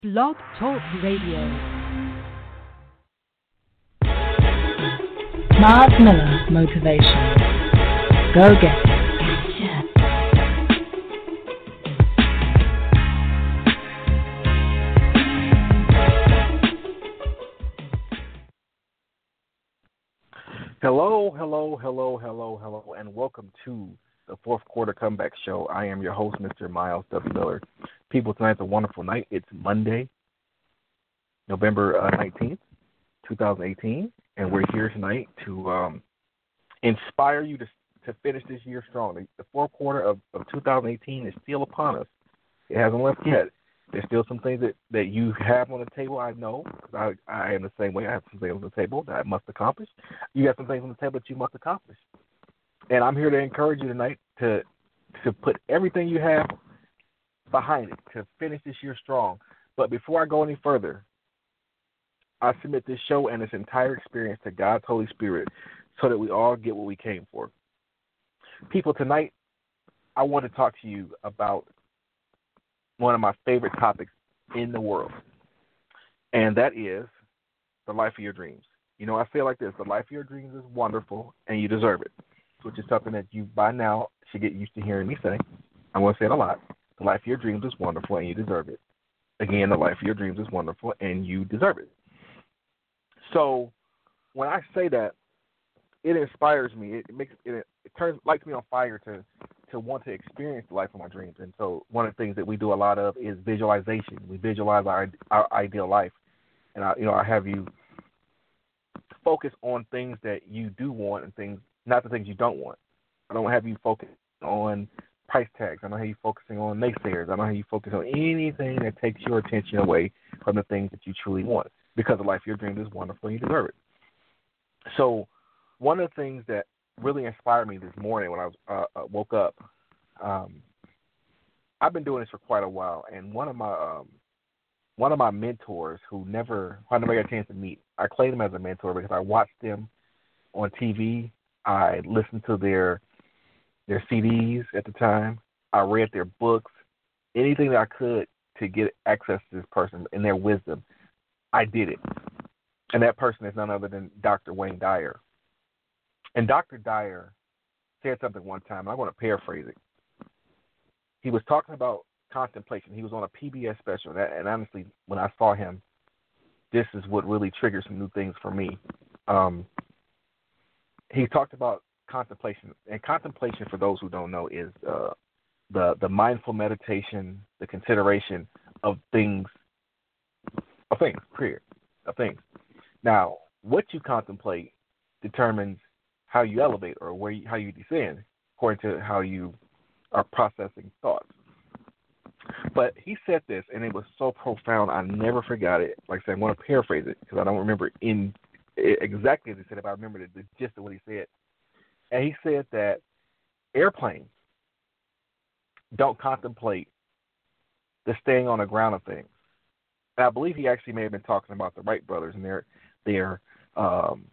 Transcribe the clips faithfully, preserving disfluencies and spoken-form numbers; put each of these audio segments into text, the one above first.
Blog Talk Radio. Mars Miller Motivation. Go get it. Hello, hello, hello, hello, hello, and welcome to the fourth quarter comeback show. I am your host, Mister Miles W. Miller. People, tonight's a wonderful night. It's Monday, November uh, nineteenth, twenty eighteen, and we're here tonight to um, inspire you to to finish this year strong. The, the fourth quarter of, of two thousand eighteen is still upon us. It hasn't left yet. There's still some things that, that you have on the table, I know, because I, I am the same way. I have some things on the table that I must accomplish. You have some things on the table that you must accomplish. And I'm here to encourage you tonight to to put everything you have behind it, to finish this year strong. But before I go any further, I submit this show and its entire experience to God's Holy Spirit so that we all get what we came for. People, tonight I want to talk to you about one of my favorite topics in the world, and that is the life of your dreams. You know, I feel like this. The life of your dreams is wonderful, and you deserve it, which is something that you, by now, should get used to hearing me say. I'm going to say it a lot. The life of your dreams is wonderful, and you deserve it. Again, the life of your dreams is wonderful, and you deserve it. So when I say that, it inspires me. It, it makes it, it turns lights me on fire to to want to experience the life of my dreams. And so one of the things that we do a lot of is visualization. We visualize our our ideal life, and I, you know, I have you focus on things that you do want and things, not the things you don't want. I don't have you focus on price tags. I don't have you focusing on naysayers. I don't have you focus on anything that takes your attention away from the things that you truly want, because the life of your dreams is wonderful and you deserve it. So one of the things that really inspired me this morning when I was, uh, woke up, um, I've been doing this for quite a while, and one of my um, one of my mentors who never who I never got a chance to meet, I claim him as a mentor because I watched them on T V. I listened to their their C Ds at the time. I read their books, anything that I could to get access to this person and their wisdom. I did it, and that person is none other than Doctor Wayne Dyer. And Doctor Dyer said something one time, and I'm going to paraphrase it. He was talking about contemplation. He was on a P B S special, and, and honestly, when I saw him, this is what really triggered some new things for me. Um, he talked about contemplation, and contemplation, for those who don't know, is uh, the the mindful meditation, the consideration of things, of things, period, of things. Now, what you contemplate determines how you elevate or where you, how you descend, according to how you are processing thoughts. But he said this, and it was so profound, I never forgot it. Like I said, I'm going to paraphrase it because I don't remember in exactly as he said it, but I remember the, the gist of what he said. And he said that airplanes don't contemplate the staying on the ground of things. And I believe he actually may have been talking about the Wright brothers and their their um,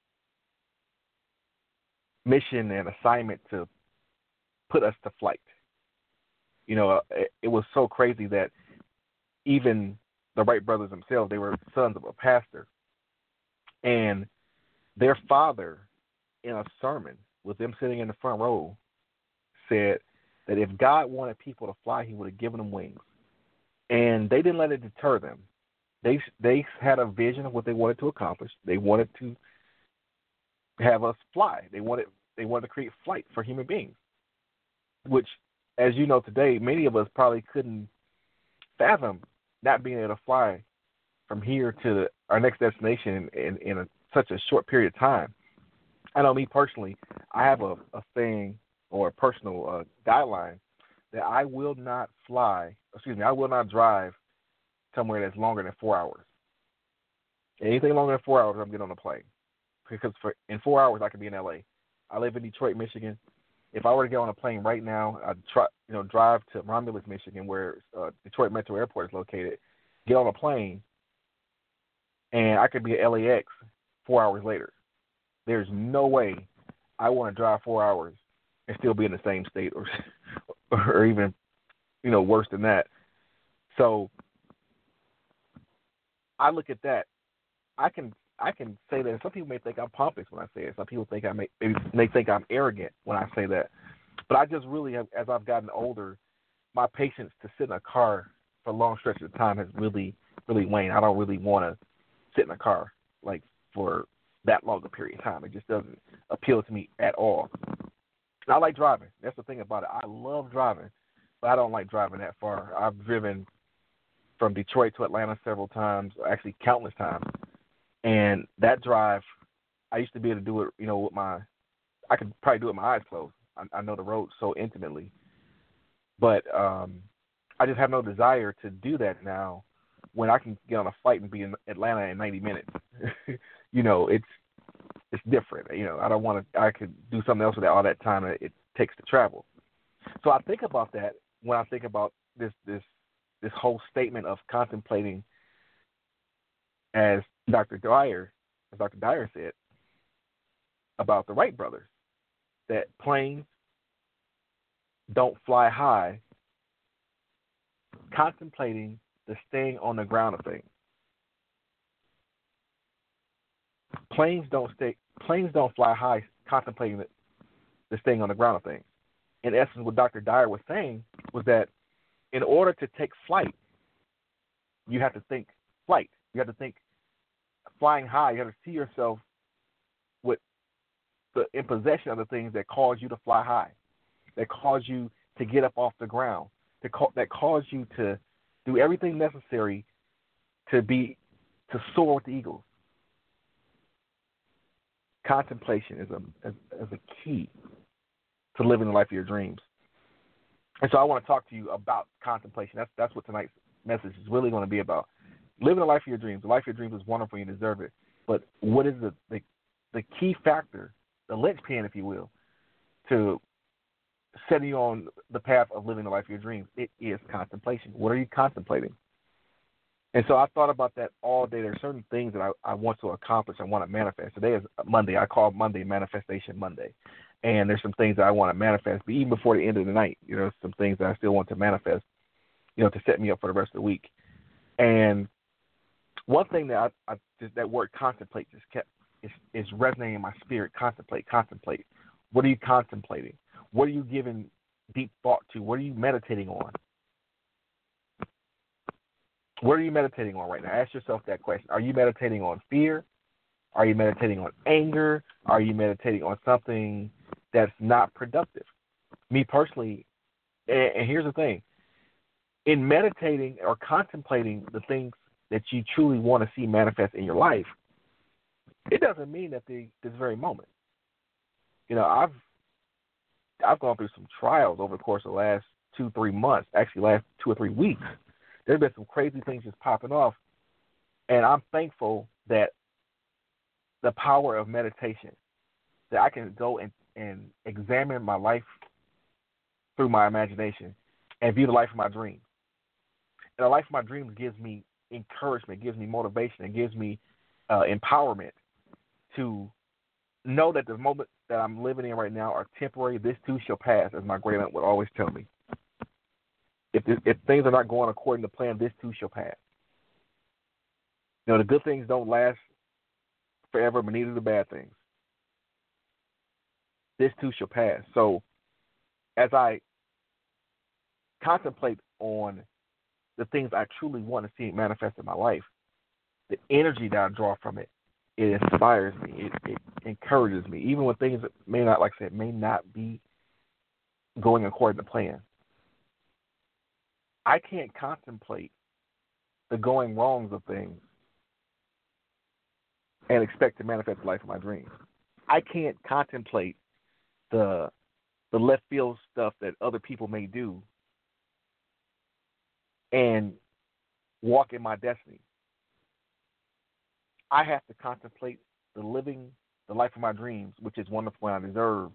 mission and assignment to put us to flight. You know, it, it was so crazy that even the Wright brothers themselves, they were sons of a pastor. And their father, in a sermon, with them sitting in the front row, said that if God wanted people to fly, he would have given them wings. And they didn't let it deter them. They they had a vision of what they wanted to accomplish. They wanted to have us fly. They wanted they wanted to create flight for human beings, which, as you know today, many of us probably couldn't fathom not being able to fly from here to our next destination in, in a, such a short period of time. I know me personally, I have a, a thing or a personal uh, guideline that I will not fly, excuse me, I will not drive somewhere that's longer than four hours. Anything longer than four hours, I'm getting on a plane. Because for, in four hours, I could be in L A. I live in Detroit, Michigan. If I were to get on a plane right now, I'd try, you know, drive to Romulus, Michigan, where uh, Detroit Metro Airport is located, get on a plane, and I could be at L A X four hours later. There's no way I want to drive four hours and still be in the same state or or even, you know, worse than that. So I look at that. I can I can say that. Some people may think I'm pompous when I say it. Some people think I may maybe they think I'm arrogant when I say that. But I just really have, as I've gotten older, my patience to sit in a car for long stretches of time has really, really waned. I don't really want to sit in a car like for that long a period of time. It just doesn't appeal to me at all. And I like driving. That's the thing about it. I love driving, but I don't like driving that far. I've driven from Detroit to Atlanta several times, actually countless times. And that drive, I used to be able to do it, you know, with my, I could probably do it with my eyes closed. I, I know the road so intimately. But um, I just have no desire to do that now when I can get on a flight and be in Atlanta in ninety minutes. You know, it's it's different. You know, I don't want to, I could do something else with all that time that it takes to travel. So I think about that when I think about this this this whole statement of contemplating, as Doctor Dyer, as Doctor Dyer said, about the Wright brothers, that planes don't fly high, contemplating the staying on the ground of things. Planes don't stay. Planes don't fly high, contemplating the, the staying on the ground of things. In essence, what Doctor Dyer was saying was that in order to take flight, you have to think flight. You have to think flying high. You have to see yourself with the in possession of the things that cause you to fly high, that cause you to get up off the ground, that, ca- that cause you to do everything necessary to be to soar with the eagles. Contemplation is a is, is a key to living the life of your dreams. And so I want to talk to you about contemplation. That's that's what tonight's message is really going to be about. Living the life of your dreams. The life of your dreams is wonderful. You deserve it. But what is the, the, the key factor, the linchpin, if you will, to setting you on the path of living the life of your dreams? It is contemplation. What are you contemplating? And so I thought about that all day. There are certain things that I, I want to accomplish, I want to manifest. Today is Monday. I call Monday Manifestation Monday. And there's some things that I want to manifest, but even before the end of the night, you know, some things that I still want to manifest, you know, to set me up for the rest of the week. And one thing that I, I just, that word contemplate just kept is, is resonating in my spirit. Contemplate, contemplate. What are you contemplating? What are you giving deep thought to? What are you meditating on? What are you meditating on right now? Ask yourself that question. Are you meditating on fear? Are you meditating on anger? Are you meditating on something that's not productive? Me personally, and, and here's the thing, in meditating or contemplating the things that you truly want to see manifest in your life, it doesn't mean that the, this very moment. You know, I've I've gone through some trials over the course of the last two, three months, actually last two or three weeks. There's been some crazy things just popping off, and I'm thankful that the power of meditation, that I can go and, and examine my life through my imagination and view the life of my dreams. And the life of my dreams gives me encouragement, gives me motivation, and gives me uh, empowerment to know that the moment that I'm living in right now are temporary. This too shall pass, as my great aunt would always tell me. If this, if things are not going according to plan, this too shall pass. You know, the good things don't last forever, but neither the bad things. This too shall pass. So as I contemplate on the things I truly want to see manifest in my life, the energy that I draw from it, it inspires me. It, it encourages me. Even when things may not, like I said, may not be going according to plan. I can't contemplate the going wrongs of things and expect to manifest the life of my dreams. I can't contemplate the the left field stuff that other people may do and walk in my destiny. I have to contemplate the living the life of my dreams, which is wonderful and I deserve.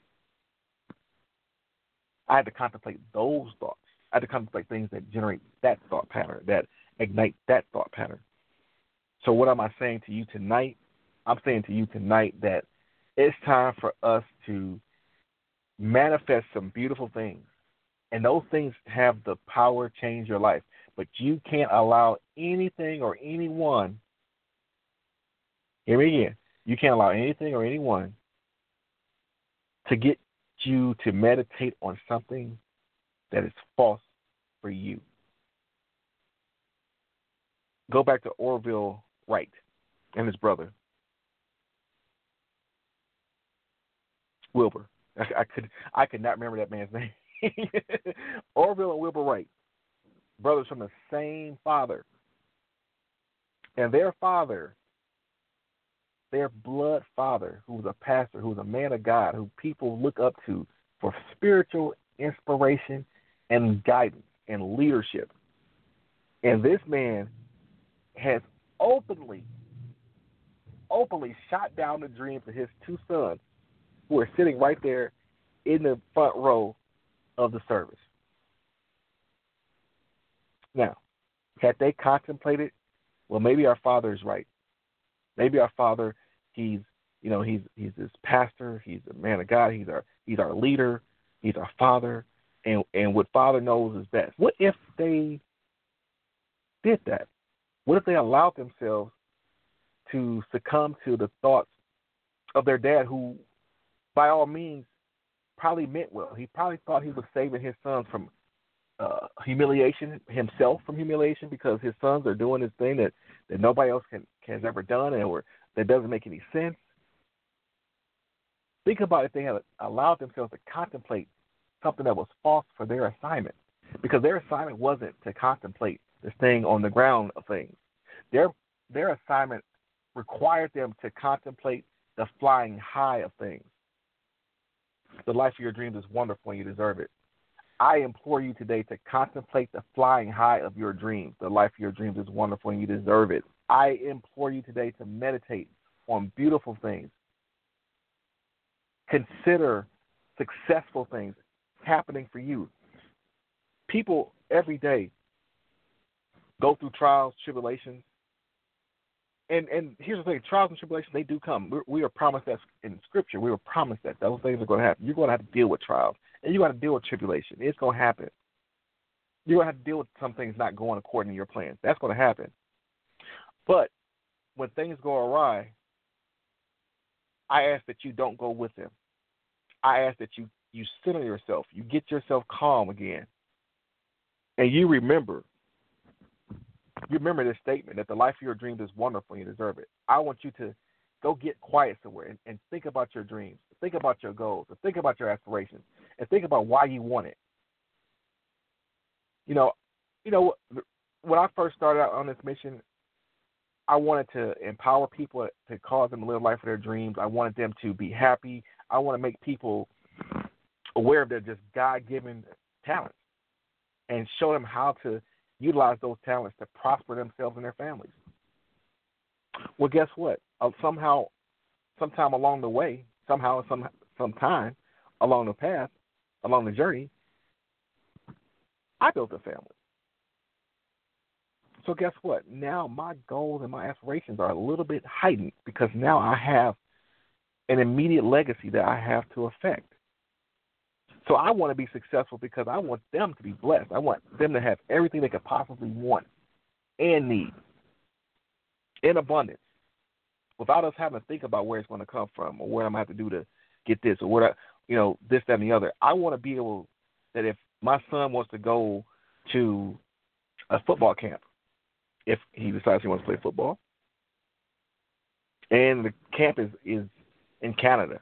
I had to contemplate those thoughts. I had to contemplate things that generate that thought pattern, that ignite that thought pattern. So what am I saying to you tonight? I'm saying to you tonight that it's time for us to manifest some beautiful things. And those things have the power to change your life. But you can't allow anything or anyone, hear me again, you can't allow anything or anyone to get you to meditate on something that is false for you. Go back to Orville Wright and his brother, Wilbur. I, I could I could not remember that man's name. Orville and Wilbur Wright, brothers from the same father. And their father, their blood father, who was a pastor, who was a man of God, who people look up to for spiritual inspiration and guidance and leadership. And this man has openly, openly shot down the dreams of his two sons, who are sitting right there in the front row of the service. Now, had they contemplated, well, maybe our father is right. Maybe our father, he's, you know, he's he's this pastor, he's a man of God, he's our he's our leader, he's our father, and and what Father knows is best. What if they did that? What if they allowed themselves to succumb to the thoughts of their dad, who, by all means, probably meant well? He probably thought he was saving his sons from uh, humiliation, himself from humiliation, because his sons are doing this thing that, that nobody else can, has ever done, and or that doesn't make any sense. Think about if they had allowed themselves to contemplate something that was false for their assignment, because their assignment wasn't to contemplate this thing on the ground of things. Their their assignment required them to contemplate the flying high of things. The life of your dreams is wonderful and you deserve it. I implore you today to contemplate the flying high of your dreams. The life of your dreams is wonderful and you deserve it. I implore you today to meditate on beautiful things. Consider successful things happening for you. People every day go through trials, tribulations. And and here's the thing, trials and tribulations, they do come. We're, we are promised that in Scripture. We were promised that. Those things are going to happen. You're going to have to deal with trials. And you're going to deal with tribulation. It's going to happen. You're going to have to deal with some things not going according to your plans. That's going to happen. But when things go awry, I ask that you don't go with them. I ask that you, you center yourself. You get yourself calm again. And you remember You remember this statement that the life of your dreams is wonderful and you deserve it. I want you to go get quiet somewhere and, and think about your dreams, think about your goals, and think about your aspirations, and think about why you want it. You know, you know, when I first started out on this mission, I wanted to empower people to cause them to live life of their dreams. I wanted them to be happy. I want to make people aware of their just God-given talents and show them how to utilize those talents to prosper themselves and their families. Well, guess what? Uh, somehow, sometime along the way, somehow, some sometime along the path, along the journey, I built a family. So guess what? Now my goals and my aspirations are a little bit heightened because now I have an immediate legacy that I have to affect. So I want to be successful because I want them to be blessed. I want them to have everything they could possibly want and need in abundance without us having to think about where it's going to come from or what I'm going to have to do to get this or what, I, you know, this, that, and the other. I want to be able that if my son wants to go to a football camp, if he decides he wants to play football, and the camp is, is in Canada,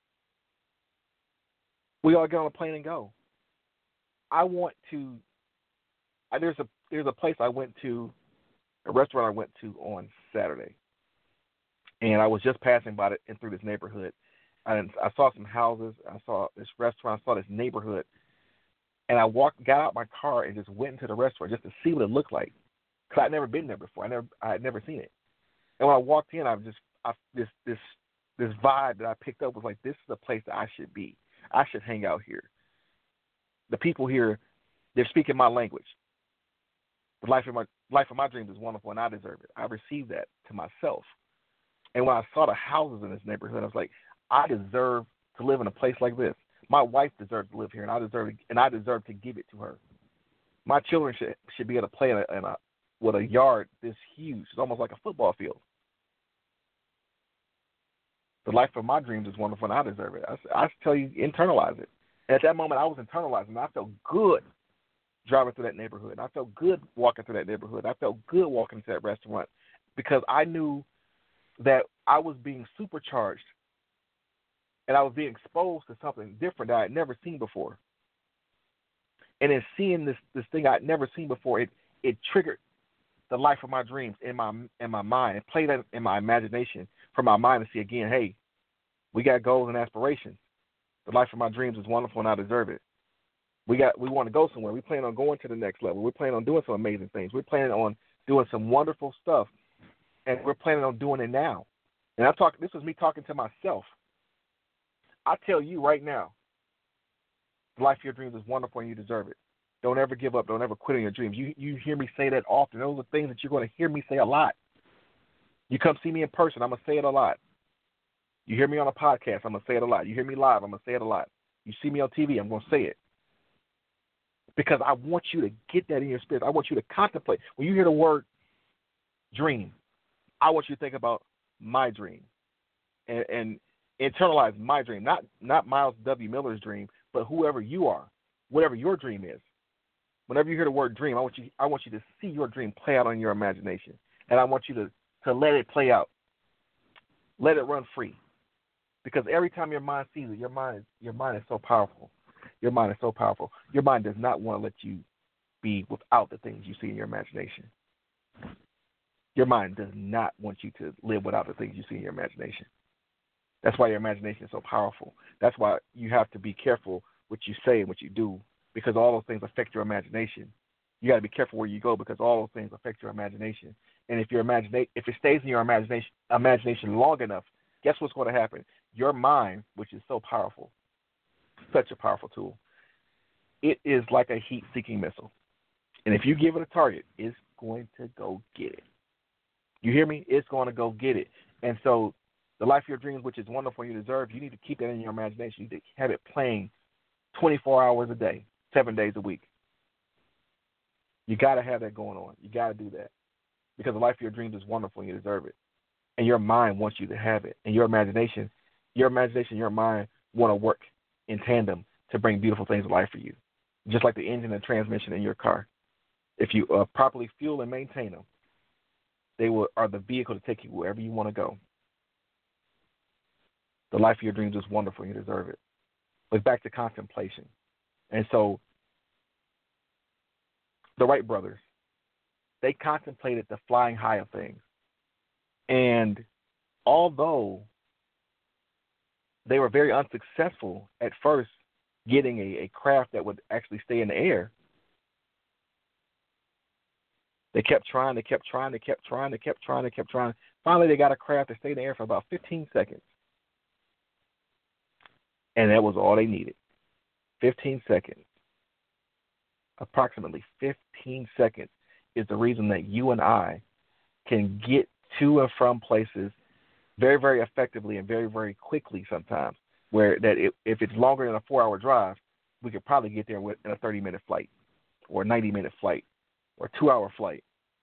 we all get on a plane and go. I want to. I, there's a there's a place I went to, a restaurant I went to on Saturday, and I was just passing by it and through this neighborhood, and I saw some houses. I saw this restaurant. I saw this neighborhood, and I walked, got out my car, and just went into the restaurant just to see what it looked like, because I'd never been there before. I never I had never seen it, and when I walked in, I was just I, this this this vibe that I picked up was like, this is the place that I should be. I should hang out here. The people here, they're speaking my language. The life of my life of my dreams is wonderful, and I deserve it. I received that to myself. And when I saw the houses in this neighborhood, I was like, I deserve to live in a place like this. My wife deserves to live here, and I deserve to, and I deserve to give it to her. My children should should be able to play in a, in a with a yard this huge. It's almost like a football field. The life of my dreams is wonderful, and I deserve it. I, I tell you, internalize it. And at that moment, I was internalizing. I felt good driving through that neighborhood. I felt good walking through that neighborhood. I felt good walking to that restaurant because I knew that I was being supercharged and I was being exposed to something different that I had never seen before. And in seeing this this thing I'd never seen before, it it triggered the life of my dreams in my in my mind and played that in my imagination for my mind to see again, hey, we got goals and aspirations. The life of my dreams is wonderful and I deserve it. We got we want to go somewhere. We plan on going to the next level. We're planning on doing some amazing things. We're planning on doing some wonderful stuff, and we're planning on doing it now. And I'm talking. This is me talking to myself. I tell you right now, the life of your dreams is wonderful and you deserve it. Don't ever give up. Don't ever quit on your dreams. You you hear me say that often. Those are things that you're going to hear me say a lot. You come see me in person, I'm going to say it a lot. You hear me on a podcast, I'm going to say it a lot. You hear me live, I'm going to say it a lot. You see me on T V, I'm going to say it. Because I want you to get that in your spirit. I want you to contemplate. When you hear the word dream, I want you to think about my dream and, and internalize my dream, not not Miles W. Miller's dream, but whoever you are, whatever your dream is. Whenever you hear the word dream, I want you I want you to see your dream play out in your imagination. And I want you to, to let it play out. Let it run free. Because every time your mind sees it, your mind your mind is so powerful. Your mind is so powerful. Your mind does not want to let you be without the things you see in your imagination. Your mind does not want you to live without the things you see in your imagination. That's why your imagination is so powerful. That's why you have to be careful what you say and what you do, because all those things affect your imagination. You got to be careful where you go because all those things affect your imagination. And if your imagina- if it stays in your imagination imagination long enough, guess what's going to happen? Your mind, which is so powerful, such a powerful tool, it is like a heat-seeking missile. And if you give it a target, it's going to go get it. You hear me? It's going to go get it. And so the life of your dreams, which is wonderful and you deserve, you need to keep that in your imagination. You need to have it playing twenty-four hours a day, seven days a week. You got to have that going on. You got to do that because the life of your dreams is wonderful and you deserve it. And your mind wants you to have it. And your imagination, your imagination, your mind want to work in tandem to bring beautiful things to life for you, just like the engine and transmission in your car. If you uh, properly fuel and maintain them, they will, are the vehicle to take you wherever you want to go. The life of your dreams is wonderful and you deserve it. But back to contemplation. And so the Wright brothers, they contemplated the flying high of things. And although they were very unsuccessful at first getting a, a craft that would actually stay in the air, they kept trying, they kept trying, they kept trying, they kept trying, they kept trying. Finally, they got a craft that stayed in the air for about fifteen seconds. And that was all they needed. fifteen seconds. Approximately fifteen seconds is the reason that you and I can get to and from places very, very effectively and very, very quickly sometimes, where that it, if it's longer than a four-hour drive, we could probably get there in a thirty-minute flight or a ninety-minute flight or a two-hour flight.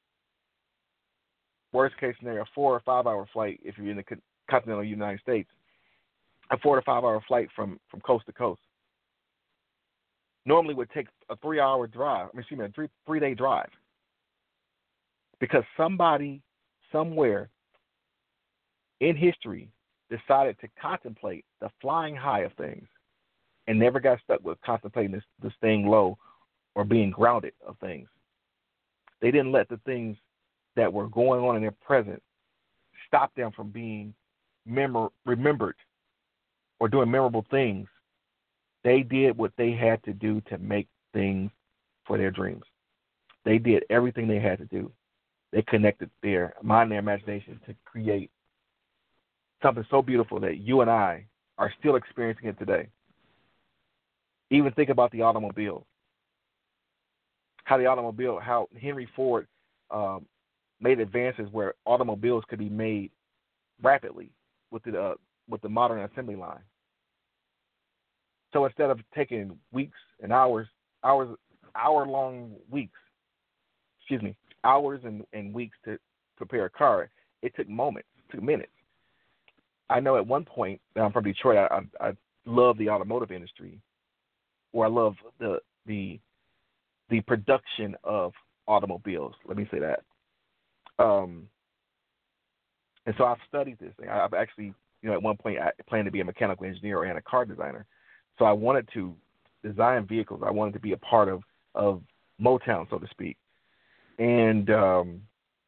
Worst case scenario, a four- or five-hour flight if you're in the continental United States, a four- to five-hour flight from, from coast to coast. Normally would take a three-hour drive, I mean, excuse me, a three, three-day drive. Because somebody somewhere in history decided to contemplate the flying high of things and never got stuck with contemplating this, this staying low or being grounded of things. They didn't let the things that were going on in their present stop them from being memor- remembered or doing memorable things. They did what they had to do to make things for their dreams. They did everything they had to do. They connected their mind and their imagination to create something so beautiful that you and I are still experiencing it today. Even think about the automobile. How the automobile, how Henry Ford um, made advances where automobiles could be made rapidly with the uh, with the modern assembly line. So instead of taking weeks and hours, hours, hour-long weeks, excuse me, hours and, and weeks to prepare a car. It took moments, it took minutes. I know at one point, I'm from Detroit, I, I, I love the automotive industry, or I love the the the production of automobiles. Let me say that. Um, and so I've studied this thing. I've actually, you know, at one point I planned to be a mechanical engineer and a car designer. So I wanted to design vehicles. I wanted to be a part of, of Motown, so to speak. And um,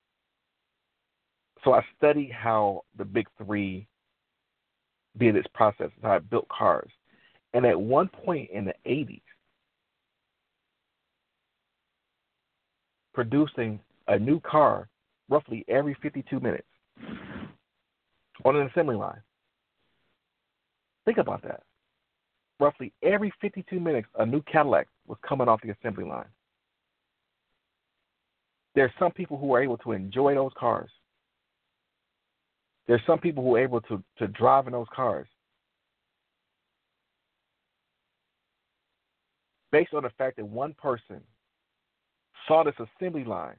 so I studied how the big three did its process, how it built cars. And at one point in the eighties, producing a new car roughly every fifty-two minutes on an assembly line. Think about that. Roughly every fifty-two minutes, a new Cadillac was coming off the assembly line. There's some people who are able to enjoy those cars. There's some people who are able to, to drive in those cars based on the fact that one person saw this assembly line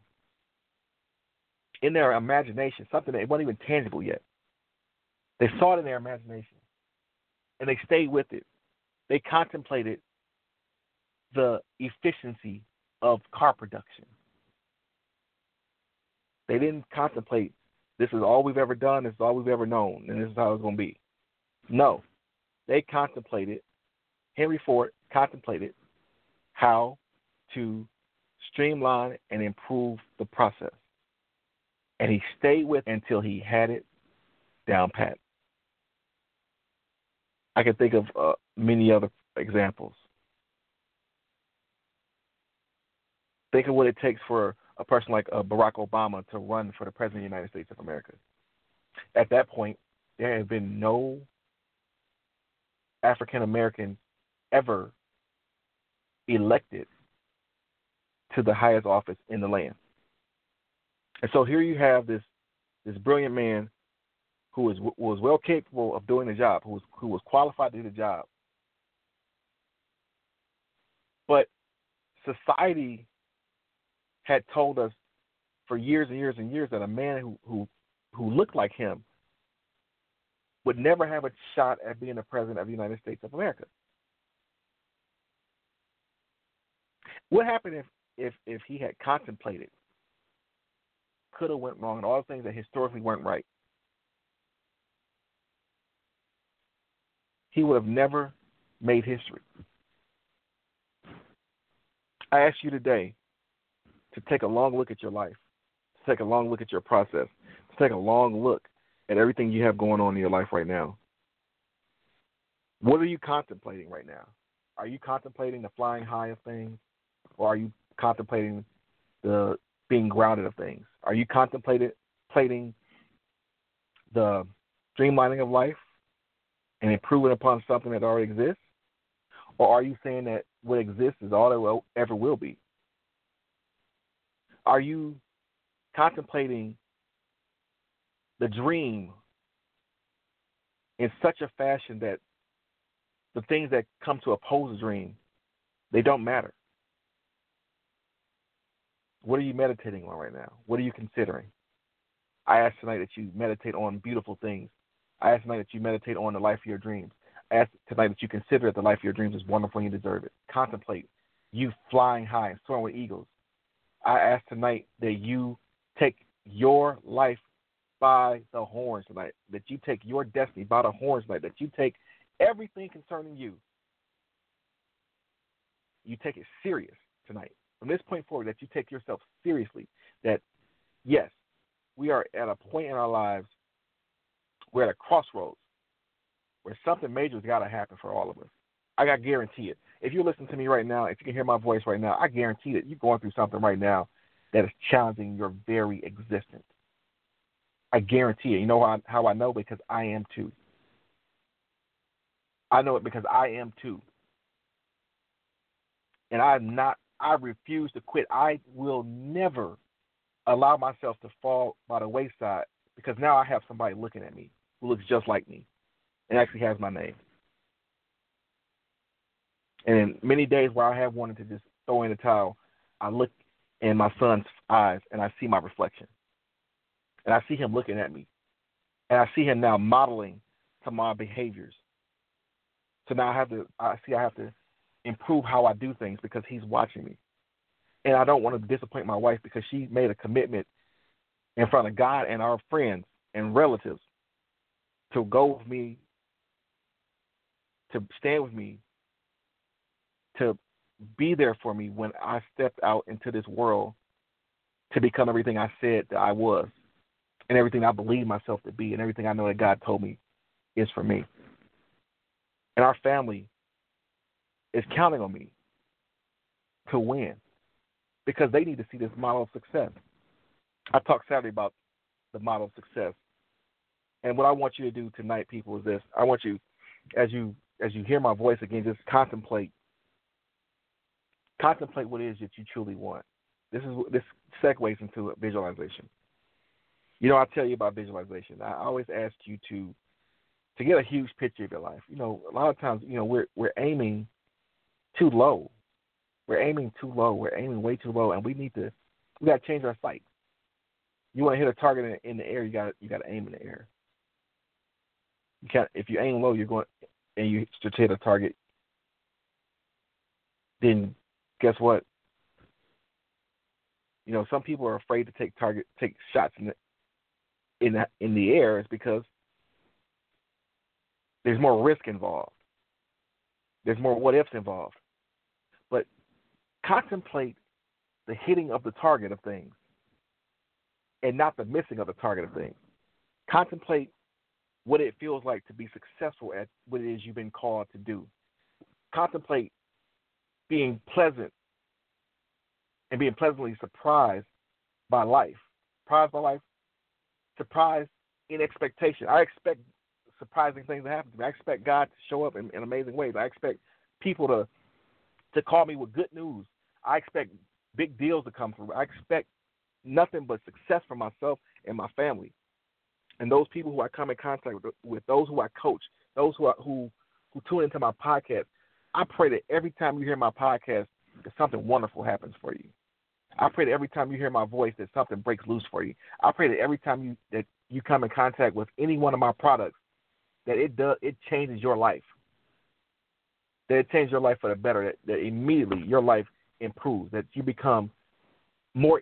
in their imagination, something that wasn't even tangible yet. They saw it in their imagination, and they stayed with it. They contemplated the efficiency of car production. They didn't contemplate, this is all we've ever done, this is all we've ever known, and this is how it's going to be. No. They contemplated, Henry Ford contemplated how to streamline and improve the process. And he stayed with it until he had it down pat. I can think of uh, many other examples. Think of what it takes for a person like uh, Barack Obama to run for the President of the United States of America. At that point, there have been no African Americans ever elected to the highest office in the land. And so here you have this this brilliant man who was was well capable of doing the job, who was who was qualified to do the job. But society had told us for years and years and years that a man who who, who looked like him would never have a shot at being the president of the United States of America. What happened if if, if he had contemplated, could have went wrong, and all the things that historically weren't right? He would have never made history. I ask you today to take a long look at your life, to take a long look at your process, to take a long look at everything you have going on in your life right now. What are you contemplating right now? Are you contemplating the flying high of things, or are you contemplating the being grounded of things? Are you contemplating the streamlining of life and improving upon something that already exists? Or are you saying that what exists is all there will, ever will be? Are you contemplating the dream in such a fashion that the things that come to oppose the dream, they don't matter? What are you meditating on right now? What are you considering? I ask tonight that you meditate on beautiful things. I ask tonight that you meditate on the life of your dreams. I ask tonight that you consider that the life of your dreams is wonderful and you deserve it. Contemplate you flying high and soaring with eagles. I ask tonight that you take your life by the horns tonight, that you take your destiny by the horns tonight, that you take everything concerning you, you take it serious tonight. From this point forward, that you take yourself seriously, that, yes, we are at a point in our lives, we're at a crossroads where something major has got to happen for all of us. I got to guarantee it. If you listen to me right now, if you can hear my voice right now, I guarantee that you're going through something right now that is challenging your very existence. I guarantee it. You know how, how I know? Because I am too. I know it because I am too. And I'm not, I refuse to quit. I will never allow myself to fall by the wayside, because now I have somebody looking at me who looks just like me and actually has my name. And in many days where I have wanted to just throwing the towel, I look in my son's eyes and I see my reflection. And I see him looking at me. And I see him now modeling to my behaviors. So now I have to, I see I have to improve how I do things because he's watching me. And I don't want to disappoint my wife because she made a commitment in front of God and our friends and relatives to go with me, to stand with me, to be there for me when I stepped out into this world to become everything I said that I was and everything I believe myself to be and everything I know that God told me is for me. And our family is counting on me to win because they need to see this model of success. I talked Saturday about the model of success. And what I want you to do tonight, people, is this. I want you, as you as you hear my voice again, just contemplate Contemplate what it is that you truly want. This is this segues into visualization. You know, I tell you about visualization. I always ask you to to get a huge picture of your life. You know, a lot of times, you know, we're we're aiming too low. We're aiming too low. We're aiming way too low, and we need to we got to change our sight. You want to hit a target in, in the air, you got you got to aim in the air. You can't if you aim low, you're going and you to hit a target. Then guess what? You know, some people are afraid to take target, take shots in the in the, in the air. Is because there's more risk involved. There's more what ifs involved. But contemplate the hitting of the target of things, and not the missing of the target of things. Contemplate what it feels like to be successful at what it is you've been called to do. Contemplate being pleasant and being pleasantly surprised by life. Surprised by life, surprised in expectation. I expect surprising things to happen to me. I expect God to show up in, in amazing ways. I expect people to to call me with good news. I expect big deals to come through. I expect nothing but success for myself and my family. And those people who I come in contact with, with those who I coach, those who, I, who, who tune into my podcast, I pray that every time you hear my podcast, that something wonderful happens for you. I pray that every time you hear my voice, that something breaks loose for you. I pray that every time you that you come in contact with any one of my products, that it does it changes your life. That it changes your life for the better. That, that immediately your life improves. That you become more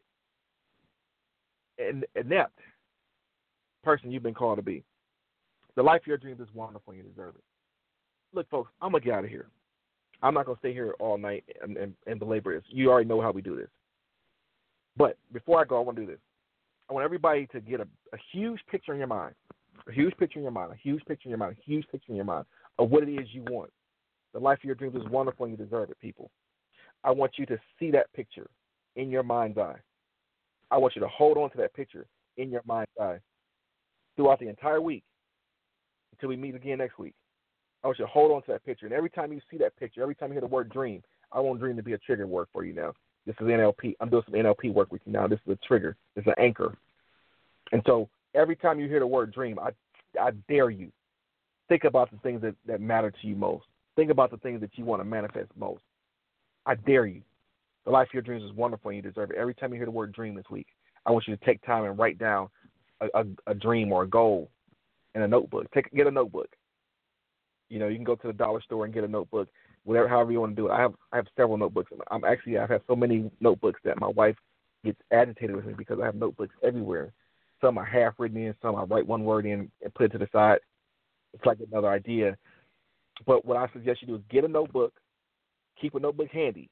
inept person you've been called to be. The life of your dreams is wonderful and you deserve it. Look, folks, I'm going to get out of here. I'm not going to stay here all night and, and, and belabor this. You already know how we do this. But before I go, I want to do this. I want everybody to get a, a huge picture in your mind, a huge picture in your mind, a huge picture in your mind, a huge picture in your mind of what it is you want. The life of your dreams is wonderful and you deserve it, people. I want you to see that picture in your mind's eye. I want you to hold on to that picture in your mind's eye throughout the entire week until we meet again next week. I want you to hold on to that picture. And every time you see that picture, every time you hear the word dream, I want dream to be a trigger word for you now. This is N L P. I'm doing some N L P work with you now. This is a trigger. This is an anchor. And so every time you hear the word dream, I I dare you. Think about the things that, that matter to you most. Think about the things that you want to manifest most. I dare you. The life of your dreams is wonderful and you deserve it. Every time you hear the word dream this week, I want you to take time and write down a, a, a dream or a goal in a notebook. Take Get a notebook. You know, you can go to the dollar store and get a notebook, whatever, however you want to do it. I have I have several notebooks. I'm actually I've had so many notebooks that my wife gets agitated with me because I have notebooks everywhere. Some are half written in, some I write one word in and put it to the side. It's like another idea. But what I suggest you do is get a notebook, keep a notebook handy.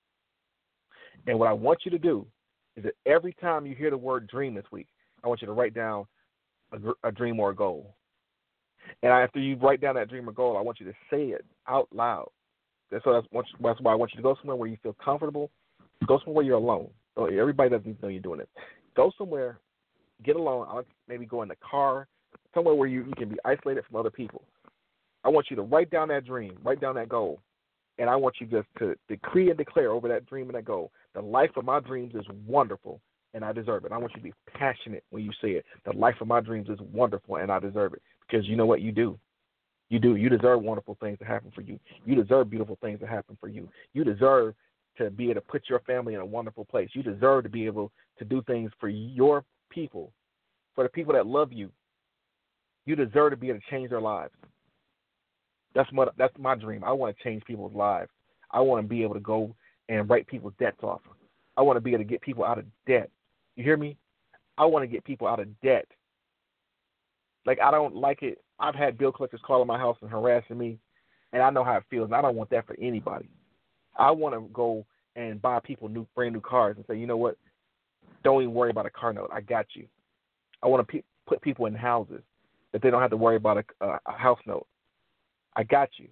And what I want you to do is that every time you hear the word dream this week, I want you to write down a, a dream or a goal. And after you write down that dream or goal, I want you to say it out loud. So that's, that's why I want you to go somewhere where you feel comfortable. Go somewhere where you're alone. Everybody doesn't know you're doing it. Go somewhere, get alone. I'll maybe go in the car, somewhere where you, you can be isolated from other people. I want you to write down that dream, write down that goal, and I want you just to decree and declare over that dream and that goal, the life of my dreams is wonderful and I deserve it. I want you to be passionate when you say it. The life of my dreams is wonderful and I deserve it. Because you know what you do. You do. You deserve wonderful things to happen for you. You deserve beautiful things to happen for you. You deserve to be able to put your family in a wonderful place. You deserve to be able to do things for your people, for the people that love you. You deserve to be able to change their lives. That's my, that's my dream. I want to change people's lives. I want to be able to go and write people's debts off. I want to be able to get people out of debt. You hear me? I want to get people out of debt. Like, I don't like it. I've had bill collectors calling my house and harassing me, and I know how it feels, and I don't want that for anybody. I want to go and buy people new, brand new cars and say, you know what? Don't even worry about a car note. I got you. I want to pe- put people in houses that they don't have to worry about a, a, a house note. I got you.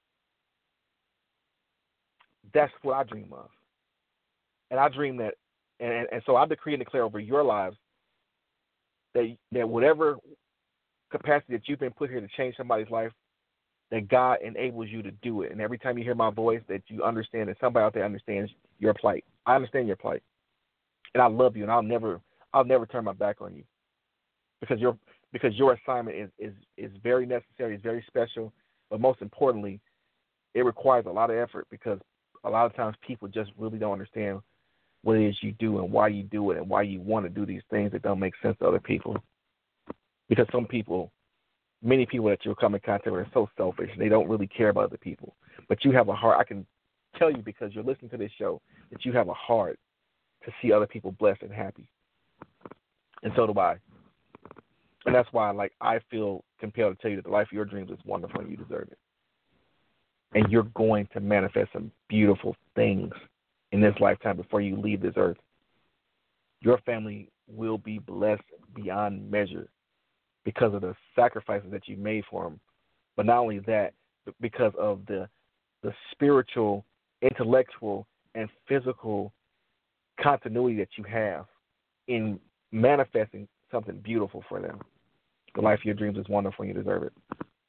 That's what I dream of. And I dream that, and, and so I decree and declare over your lives that, that whatever capacity that you've been put here to change somebody's life, that God enables you to do it. And every time you hear my voice, that you understand, that somebody out there understands your plight. I understand your plight. And I love you, and I'll never I'll never turn my back on you. Because your because your assignment is, is, is very necessary, it's very special, but most importantly, it requires a lot of effort, because a lot of times people just really don't understand what it is you do and why you do it and why you want to do these things that don't make sense to other people. Because some people, many people that you'll come in contact with are so selfish, and they don't really care about other people. But you have a heart. I can tell you, because you're listening to this show, that you have a heart to see other people blessed and happy. And so do I. And that's why, like, I feel compelled to tell you that the life of your dreams is wonderful and you deserve it. And you're going to manifest some beautiful things in this lifetime before you leave this earth. Your family will be blessed beyond measure because of the sacrifices that you made for them. But not only that, but because of the the spiritual, intellectual, and physical continuity that you have in manifesting something beautiful for them. The life of your dreams is wonderful and you deserve it.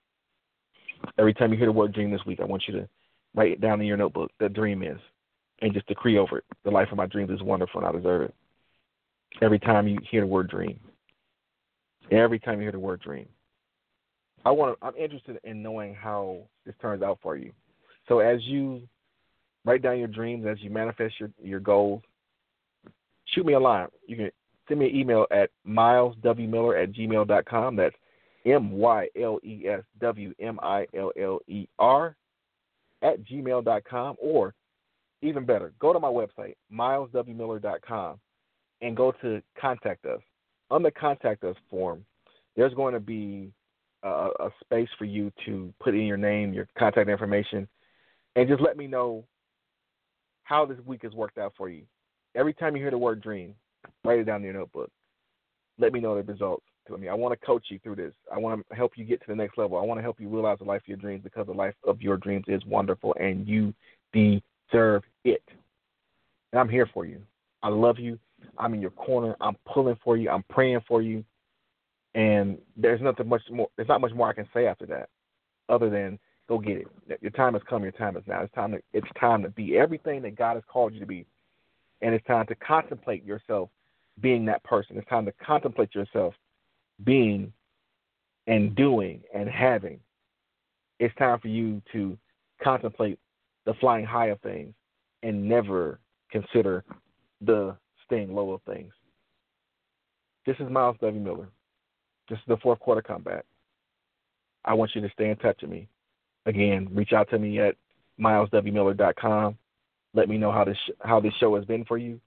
Every time you hear the word dream this week, I want you to write it down in your notebook, the dream is, and just decree over it. The life of my dreams is wonderful and I deserve it. Every time you hear the word dream. Every time you hear the word dream. I want to, I'm interested in knowing how this turns out for you. So as you write down your dreams, as you manifest your, your goals, shoot me a line. You can send me an email at miles w miller at gmail dot com. That's M Y L E S W M I L L E R at gmail dot com. Or, even better, go to my website, miles w miller dot com, and go to Contact Us. On the Contact Us form, there's going to be a, a space for you to put in your name, your contact information, and just let me know how this week has worked out for you. Every time you hear the word dream, write it down in your notebook. Let me know the results. I mean, I want to coach you through this. I want to help you get to the next level. I want to help you realize the life of your dreams, because the life of your dreams is wonderful and you deserve it. And I'm here for you. I love you. I'm in your corner. I'm pulling for you. I'm praying for you. And there's nothing much more. There's not much more I can say after that, other than go get it. Your time has come. Your time is now. It's time to. It's time to be everything that God has called you to be, and it's time to contemplate yourself being that person. It's time to contemplate yourself being and doing and having. It's time for you to contemplate the flying high of things and never consider the staying low of things. This is Miles W. Miller. This is the fourth quarter comeback. I want you to stay in touch with me. Again, reach out to me at miles w miller dot com. Let me know how this how this show has been for you.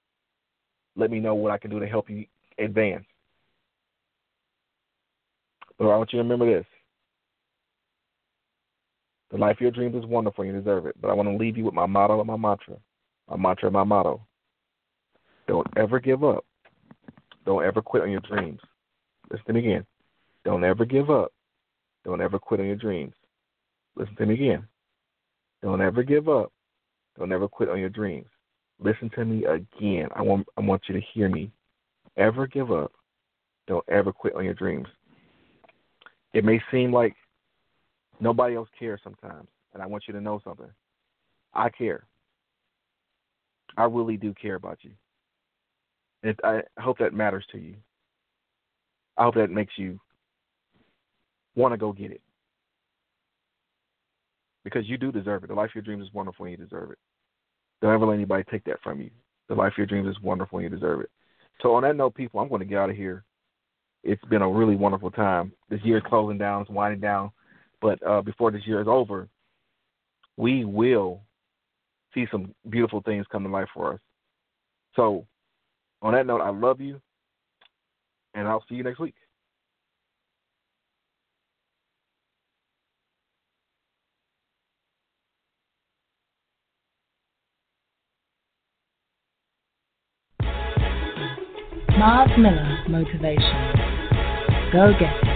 Let me know what I can do to help you advance. But I want you to remember this. The life of your dreams is wonderful and you deserve it. But I want to leave you with my motto and my mantra. My mantra and my motto. Don't ever give up. Don't ever quit on your dreams. Listen to me again. Don't ever give up. Don't ever quit on your dreams. Listen to me again. Don't ever give up. Don't ever quit on your dreams. Listen to me again. I want I want you to hear me. Ever give up. Don't ever quit on your dreams. It may seem like nobody else cares sometimes, and I want you to know something. I care. I really do care about you. And I hope that matters to you. I hope that makes you want to go get it. Because you do deserve it. The life of your dreams is wonderful and you deserve it. Don't ever let anybody take that from you. The life of your dreams is wonderful and you deserve it. So on that note, people, I'm going to get out of here. It's been a really wonderful time. This year is closing down. It's winding down. But uh, before this year is over, we will see some beautiful things come to life for us. So on that note, I love you, and I'll see you next week. Miles Miller Motivation. Go get it.